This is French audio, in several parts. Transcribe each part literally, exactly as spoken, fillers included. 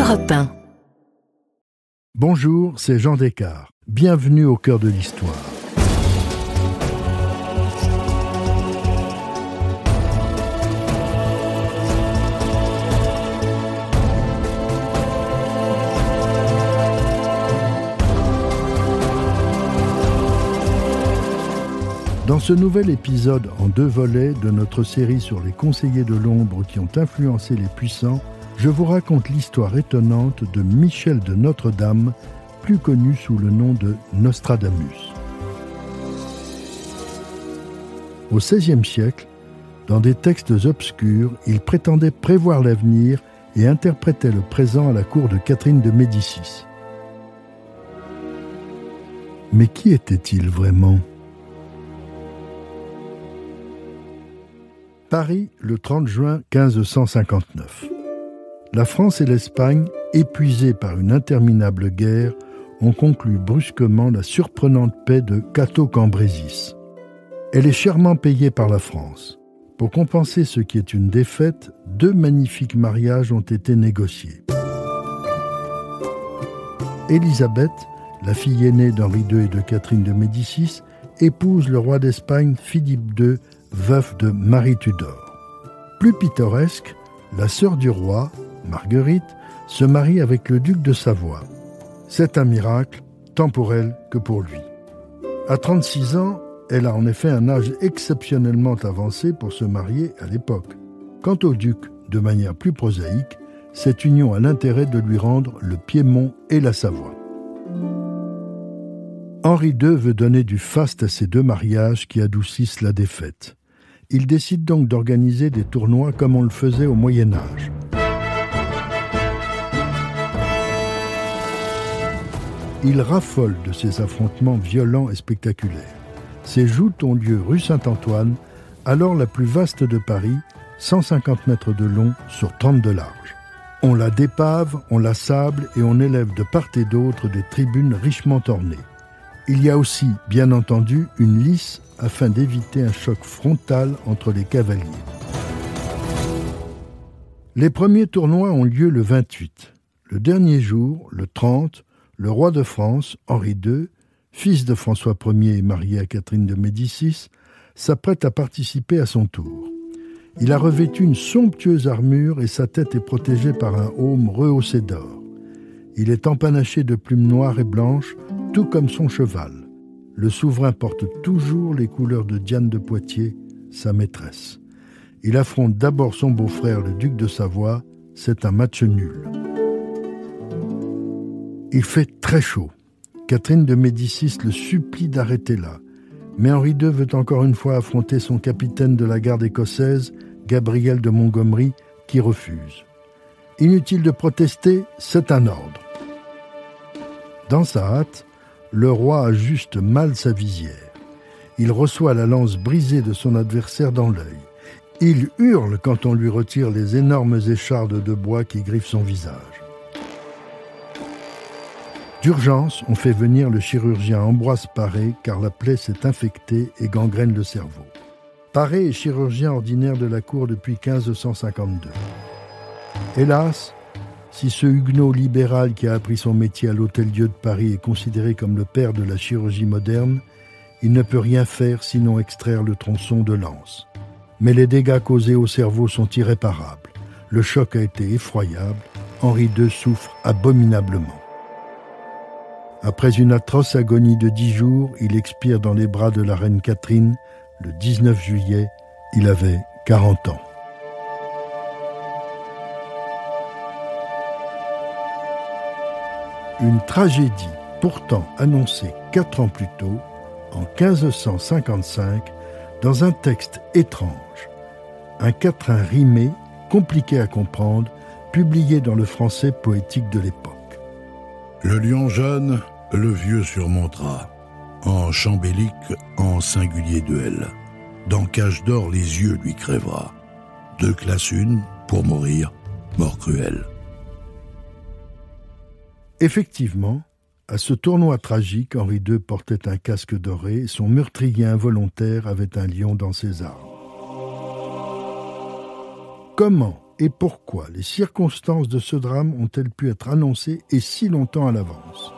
Europe un. Bonjour, c'est Jean Descartes. Bienvenue au cœur de l'histoire. Dans ce nouvel épisode en deux volets de notre série sur les conseillers de l'ombre qui ont influencé les puissants, je vous raconte l'histoire étonnante de Michel de Notre-Dame, plus connu sous le nom de Nostradamus. Au seizième siècle, dans des textes obscurs, il prétendait prévoir l'avenir et interprétait le présent à la cour de Catherine de Médicis. Mais qui était-il vraiment ? Paris, le trente juin quinze cent cinquante-neuf. La France et l'Espagne, épuisées par une interminable guerre, ont conclu brusquement la surprenante paix de Cateau-Cambrésis. Elle est chèrement payée par la France. Pour compenser ce qui est une défaite, deux magnifiques mariages ont été négociés. Élisabeth, la fille aînée d'Henri deux et de Catherine de Médicis, épouse le roi d'Espagne Philippe deux, veuf de Marie Tudor. Plus pittoresque, la sœur du roi, Marguerite, se marie avec le duc de Savoie. C'est un miracle, tant pour elle que pour lui. À trente-six ans, elle a en effet un âge exceptionnellement avancé pour se marier à l'époque. Quant au duc, de manière plus prosaïque, cette union a l'intérêt de lui rendre le Piémont et la Savoie. Henri deux veut donner du faste à ces deux mariages qui adoucissent la défaite. Il décide donc d'organiser des tournois comme on le faisait au Moyen Âge. Il raffole de ces affrontements violents et spectaculaires. Ces joutes ont lieu rue Saint-Antoine, alors la plus vaste de Paris, cent cinquante mètres de long sur trente de large. On la dépave, on la sable et on élève de part et d'autre des tribunes richement ornées. Il y a aussi, bien entendu, une lice afin d'éviter un choc frontal entre les cavaliers. Les premiers tournois ont lieu le vingt-huit. Le dernier jour, le trente, le roi de France, Henri deux, fils de François Ier et marié à Catherine de Médicis, s'apprête à participer à son tour. Il a revêtu une somptueuse armure et sa tête est protégée par un aume rehaussé d'or. Il est empanaché de plumes noires et blanches, tout comme son cheval. Le souverain porte toujours les couleurs de Diane de Poitiers, sa maîtresse. Il affronte d'abord son beau-frère, le duc de Savoie. C'est un match nul. Il fait très chaud. Catherine de Médicis le supplie d'arrêter là. Mais Henri deux veut encore une fois affronter son capitaine de la garde écossaise, Gabriel de Montgomery, qui refuse. Inutile de protester, c'est un ordre. Dans sa hâte, le roi ajuste mal sa visière. Il reçoit la lance brisée de son adversaire dans l'œil. Il hurle quand on lui retire les énormes échardes de bois qui griffent son visage. D'urgence, on fait venir le chirurgien Ambroise Paré car la plaie s'est infectée et gangrène le cerveau. Paré est chirurgien ordinaire de la cour depuis quinze cent cinquante-deux. Hélas, si ce huguenot libéral qui a appris son métier à l'Hôtel-Dieu de Paris est considéré comme le père de la chirurgie moderne, il ne peut rien faire sinon extraire le tronçon de l'anse. Mais les dégâts causés au cerveau sont irréparables. Le choc a été effroyable. Henri deux souffre abominablement. Après une atroce agonie de dix jours, il expire dans les bras de la reine Catherine. Le dix-neuf juillet, il avait quarante ans. Une tragédie pourtant annoncée quatre ans plus tôt, en quinze cent cinquante-cinq, dans un texte étrange. Un quatrain rimé, compliqué à comprendre, publié dans le français poétique de l'époque. Le lion jeune, le vieux surmontera, en chambélique, en singulier duel. Dans cage d'or, les yeux lui crèvera. Deux classes une, pour mourir, mort cruelle. Effectivement, à ce tournoi tragique, Henri deux portait un casque doré et son meurtrier involontaire avait un lion dans ses armes. Comment, et pourquoi les circonstances de ce drame ont-elles pu être annoncées et si longtemps à l'avance?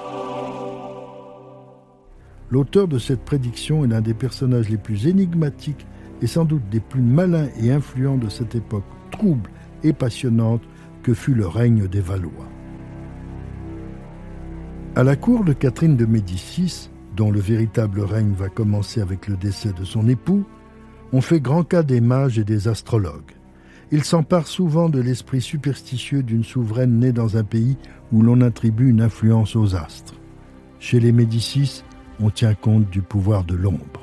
L'auteur de cette prédiction est l'un des personnages les plus énigmatiques et sans doute des plus malins et influents de cette époque trouble et passionnante que fut le règne des Valois. À la cour de Catherine de Médicis, dont le véritable règne va commencer avec le décès de son époux, on fait grand cas des mages et des astrologues. Ils s'emparent souvent de l'esprit superstitieux d'une souveraine née dans un pays où l'on attribue une influence aux astres. Chez les Médicis, on tient compte du pouvoir de l'ombre.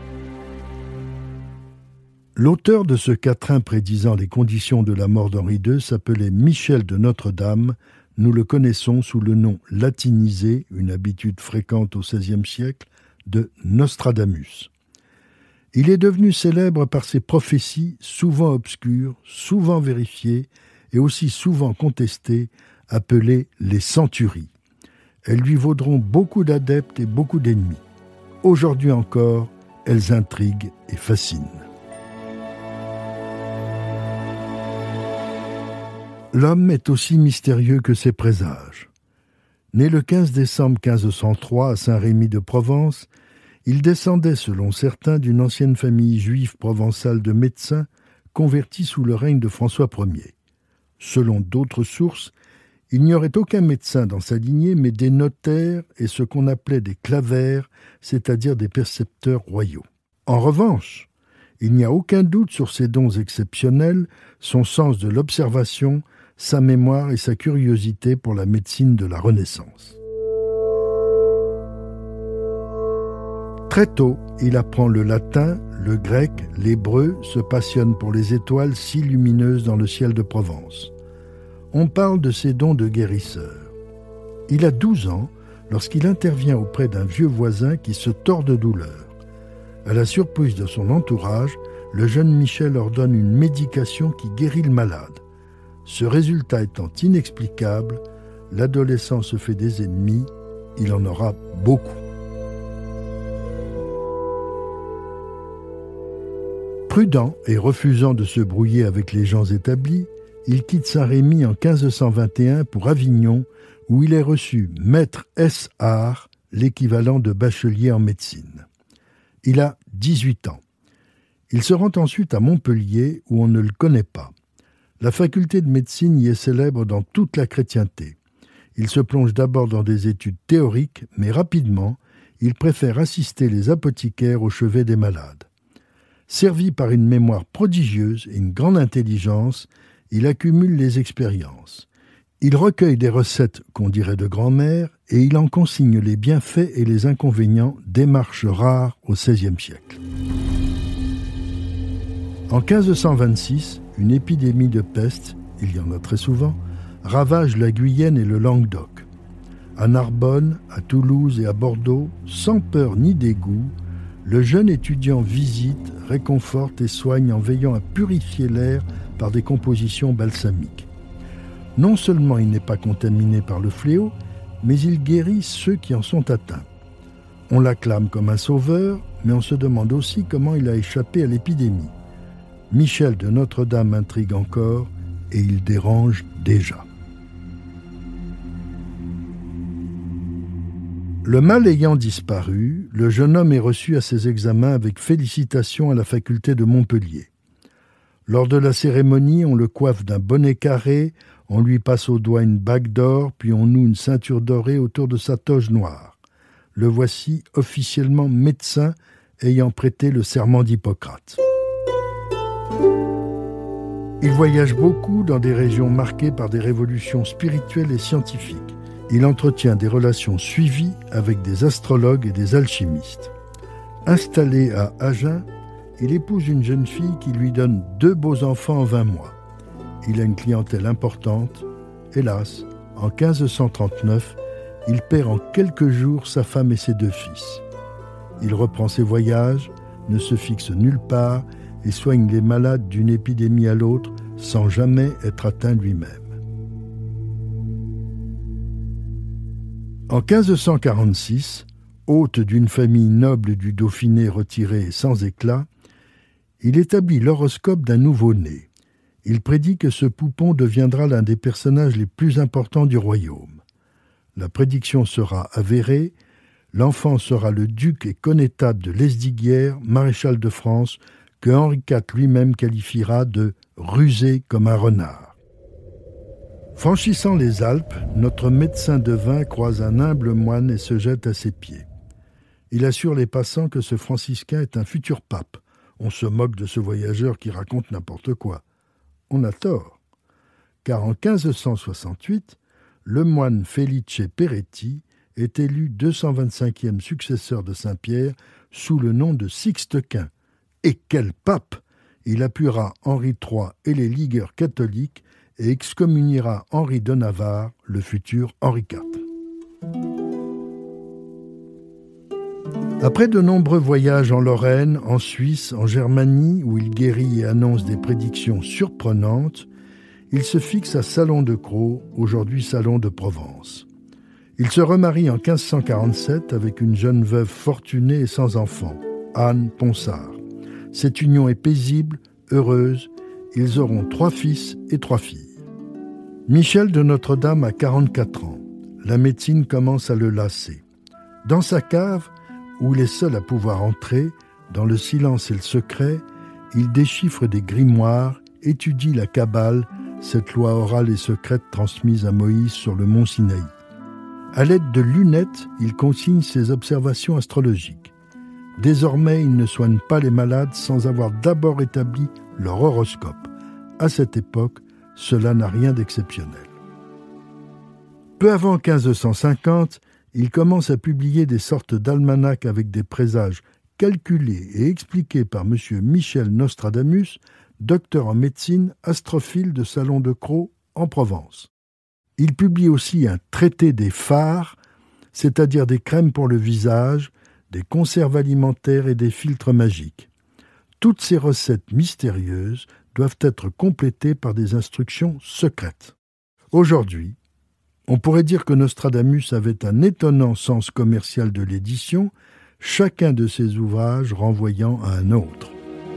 L'auteur de ce quatrain prédisant les conditions de la mort d'Henri deux s'appelait Michel de Notre-Dame. Nous le connaissons sous le nom latinisé, une habitude fréquente au seizième siècle, de Nostradamus. Il est devenu célèbre par ses prophéties, souvent obscures, souvent vérifiées et aussi souvent contestées, appelées les centuries. Elles lui vaudront beaucoup d'adeptes et beaucoup d'ennemis. Aujourd'hui encore, elles intriguent et fascinent. L'homme est aussi mystérieux que ses présages. Né le quinze décembre quinze cent trois à Saint-Rémy de Provence, il descendait, selon certains, d'une ancienne famille juive provençale de médecins convertis sous le règne de François Ier. Selon d'autres sources, il n'y aurait aucun médecin dans sa lignée, mais des notaires et ce qu'on appelait des clavères, c'est-à-dire des percepteurs royaux. En revanche, il n'y a aucun doute sur ses dons exceptionnels, son sens de l'observation, sa mémoire et sa curiosité pour la médecine de la Renaissance. Très tôt, il apprend le latin, le grec, l'hébreu, se passionne pour les étoiles si lumineuses dans le ciel de Provence. On parle de ses dons de guérisseur. Il a douze ans lorsqu'il intervient auprès d'un vieux voisin qui se tord de douleur. À la surprise de son entourage, le jeune Michel ordonne une médication qui guérit le malade. Ce résultat étant inexplicable, l'adolescent se fait des ennemis, il en aura beaucoup. Prudent et refusant de se brouiller avec les gens établis, il quitte Saint-Rémy en quinze cent vingt et un pour Avignon, où il est reçu maître ès arts, l'équivalent de bachelier en médecine. Il a dix-huit ans. Il se rend ensuite à Montpellier, où on ne le connaît pas. La faculté de médecine y est célèbre dans toute la chrétienté. Il se plonge d'abord dans des études théoriques, mais rapidement, il préfère assister les apothicaires au chevet des malades. Servi par une mémoire prodigieuse et une grande intelligence, il accumule les expériences. Il recueille des recettes qu'on dirait de grand-mère et il en consigne les bienfaits et les inconvénients, démarche rare au seizième siècle. En quinze cent vingt-six, une épidémie de peste, il y en a très souvent, ravage la Guyenne et le Languedoc. À Narbonne, à Toulouse et à Bordeaux, sans peur ni dégoût, le jeune étudiant visite, réconforte et soigne en veillant à purifier l'air par des compositions balsamiques. Non seulement il n'est pas contaminé par le fléau, mais il guérit ceux qui en sont atteints. On l'acclame comme un sauveur, mais on se demande aussi comment il a échappé à l'épidémie. Michel de Notre-Dame intrigue encore et il dérange déjà. Le mal ayant disparu, le jeune homme est reçu à ses examens avec félicitations à la faculté de Montpellier. Lors de la cérémonie, on le coiffe d'un bonnet carré, on lui passe au doigt une bague d'or, puis on noue une ceinture dorée autour de sa toge noire. Le voici officiellement médecin ayant prêté le serment d'Hippocrate. Il voyage beaucoup dans des régions marquées par des révolutions spirituelles et scientifiques. Il entretient des relations suivies avec des astrologues et des alchimistes. Installé à Agen, il épouse une jeune fille qui lui donne deux beaux enfants en vingt mois. Il a une clientèle importante. Hélas, en quinze cent trente-neuf, il perd en quelques jours sa femme et ses deux fils. Il reprend ses voyages, ne se fixe nulle part et soigne les malades d'une épidémie à l'autre sans jamais être atteint lui-même. En quinze cent quarante-six, hôte d'une famille noble du Dauphiné retiré et sans éclat, il établit l'horoscope d'un nouveau-né. Il prédit que ce poupon deviendra l'un des personnages les plus importants du royaume. La prédiction sera avérée, l'enfant sera le duc et connétable de Lesdiguières, maréchal de France, que Henri quatre lui-même qualifiera de « rusé comme un renard ». Franchissant les Alpes, notre médecin devin croise un humble moine et se jette à ses pieds. Il assure les passants que ce franciscain est un futur pape. On se moque de ce voyageur qui raconte n'importe quoi. On a tort, car en quinze cent soixante-huit, le moine Felice Peretti est élu deux cent vingt-cinquième successeur de Saint-Pierre sous le nom de Sixte Quint. Et quel pape! Il appuiera Henri trois et les ligueurs catholiques et excommuniera Henri de Navarre, le futur Henri quatre. Après de nombreux voyages en Lorraine, en Suisse, en Germanie, où il guérit et annonce des prédictions surprenantes, il se fixe à Salon-de-Crau, aujourd'hui Salon de Provence. Il se remarie en quinze cent quarante-sept avec une jeune veuve fortunée et sans enfant, Anne Ponsard. Cette union est paisible, heureuse. Ils auront trois fils et trois filles. Michel de Notre-Dame a quarante-quatre ans. La médecine commence à le lasser. Dans sa cave, où il est seul à pouvoir entrer, dans le silence et le secret, il déchiffre des grimoires, étudie la Kabbale, cette loi orale et secrète transmise à Moïse sur le mont Sinaï. À l'aide de lunettes, il consigne ses observations astrologiques. Désormais, il ne soigne pas les malades sans avoir d'abord établi leur horoscope. À cette époque, cela n'a rien d'exceptionnel. Peu avant quinze cent cinquante, il commence à publier des sortes d'almanachs avec des présages calculés et expliqués par M. Michel Nostradamus, docteur en médecine, astrophile de Salon-de-Crau en Provence. Il publie aussi un traité des fards, c'est-à-dire des crèmes pour le visage, des conserves alimentaires et des filtres magiques. Toutes ces recettes mystérieuses doivent être complétées par des instructions secrètes. Aujourd'hui, on pourrait dire que Nostradamus avait un étonnant sens commercial de l'édition, chacun de ses ouvrages renvoyant à un autre.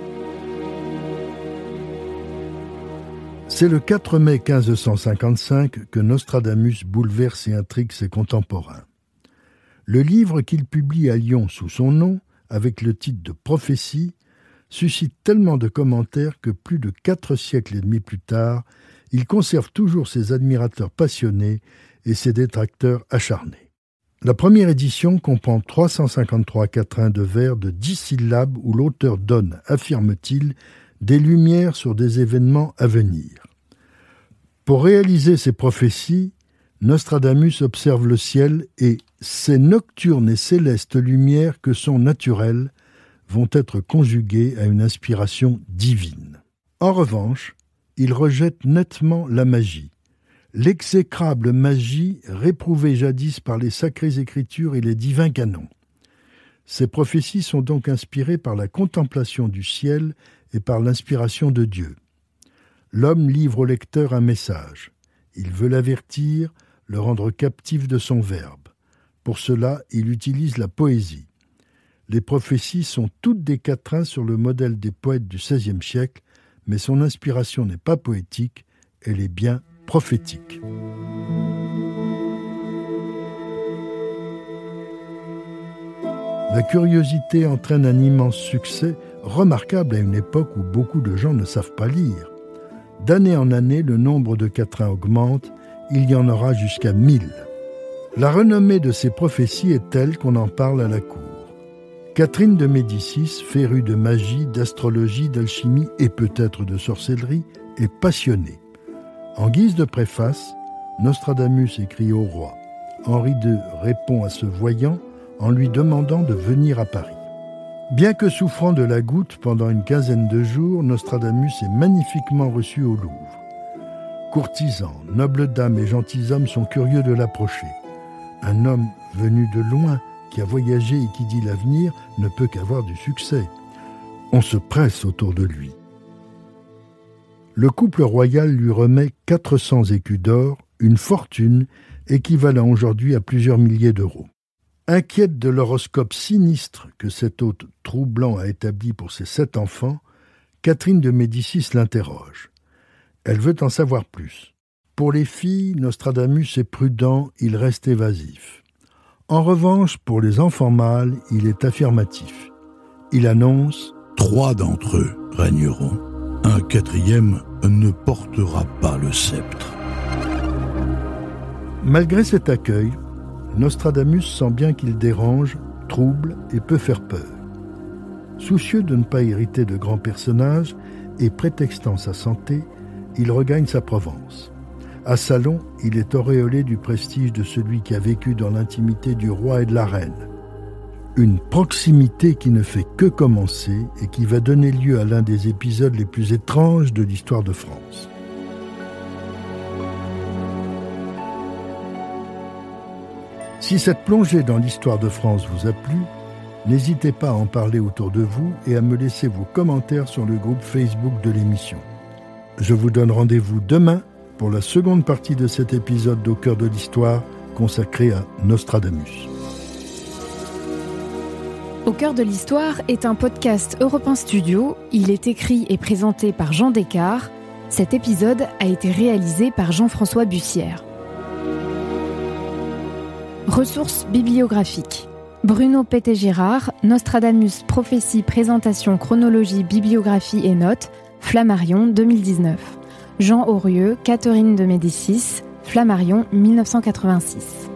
C'est le quatre mai quinze cent cinquante-cinq que Nostradamus bouleverse et intrigue ses contemporains. Le livre qu'il publie à Lyon sous son nom, avec le titre de Prophétie, suscite tellement de commentaires que plus de quatre siècles et demi plus tard, il conserve toujours ses admirateurs passionnés et ses détracteurs acharnés. La première édition comprend trois cent cinquante-trois quatrains de vers de dix syllabes où l'auteur donne, affirme-t-il, des lumières sur des événements à venir. Pour réaliser ces prophéties, Nostradamus observe le ciel et ces nocturnes et célestes lumières que sont naturelles vont être conjuguées à une inspiration divine. En revanche, il rejette nettement la magie, l'exécrable magie réprouvée jadis par les sacrées écritures et les divins canons. Ces prophéties sont donc inspirées par la contemplation du ciel et par l'inspiration de Dieu. L'homme livre au lecteur un message. Il veut l'avertir, le rendre captif de son verbe. Pour cela, il utilise la poésie. Les prophéties sont toutes des quatrains sur le modèle des poètes du seizième siècle, mais son inspiration n'est pas poétique, elle est bien prophétique. La curiosité entraîne un immense succès, remarquable à une époque où beaucoup de gens ne savent pas lire. D'année en année, le nombre de quatrains augmente, il y en aura jusqu'à mille. La renommée de ces prophéties est telle qu'on en parle à la cour. Catherine de Médicis, férue de magie, d'astrologie, d'alchimie et peut-être de sorcellerie, est passionnée. En guise de préface, Nostradamus écrit au roi. Henri deux répond à ce voyant en lui demandant de venir à Paris. Bien que souffrant de la goutte pendant une quinzaine de jours, Nostradamus est magnifiquement reçu au Louvre. Courtisans, nobles dames et gentilshommes sont curieux de l'approcher. Un homme venu de loin, qui a voyagé et qui dit l'avenir, ne peut qu'avoir du succès. On se presse autour de lui. Le couple royal lui remet quatre cents écus d'or, une fortune équivalent aujourd'hui à plusieurs milliers d'euros. Inquiète de l'horoscope sinistre que cet hôte troublant a établi pour ses sept enfants, Catherine de Médicis l'interroge. Elle veut en savoir plus. Pour les filles, Nostradamus est prudent, il reste évasif. En revanche, pour les enfants mâles, il est affirmatif. Il annonce « Trois d'entre eux régneront, un quatrième ne portera pas le sceptre. » Malgré cet accueil, Nostradamus sent bien qu'il dérange, trouble et peut faire peur. Soucieux de ne pas hériter de grands personnages et prétextant sa santé, il regagne sa Provence. À Salon, il est auréolé du prestige de celui qui a vécu dans l'intimité du roi et de la reine. Une proximité qui ne fait que commencer et qui va donner lieu à l'un des épisodes les plus étranges de l'histoire de France. Si cette plongée dans l'histoire de France vous a plu, n'hésitez pas à en parler autour de vous et à me laisser vos commentaires sur le groupe Facebook de l'émission. Je vous donne rendez-vous demain pour la seconde partie de cet épisode d'Au cœur de l'histoire consacré à Nostradamus. Au cœur de l'histoire est un podcast Europe un Studio. Il est écrit et présenté par Jean Descartes. Cet épisode a été réalisé par Jean-François Bussière. Ressources bibliographiques. Bruno Pété-Girard, Nostradamus, prophétie, présentation, chronologie, bibliographie et notes, Flammarion deux mille dix-neuf. Jean Aurieux, Catherine de Médicis, Flammarion mille neuf cent quatre-vingt-six.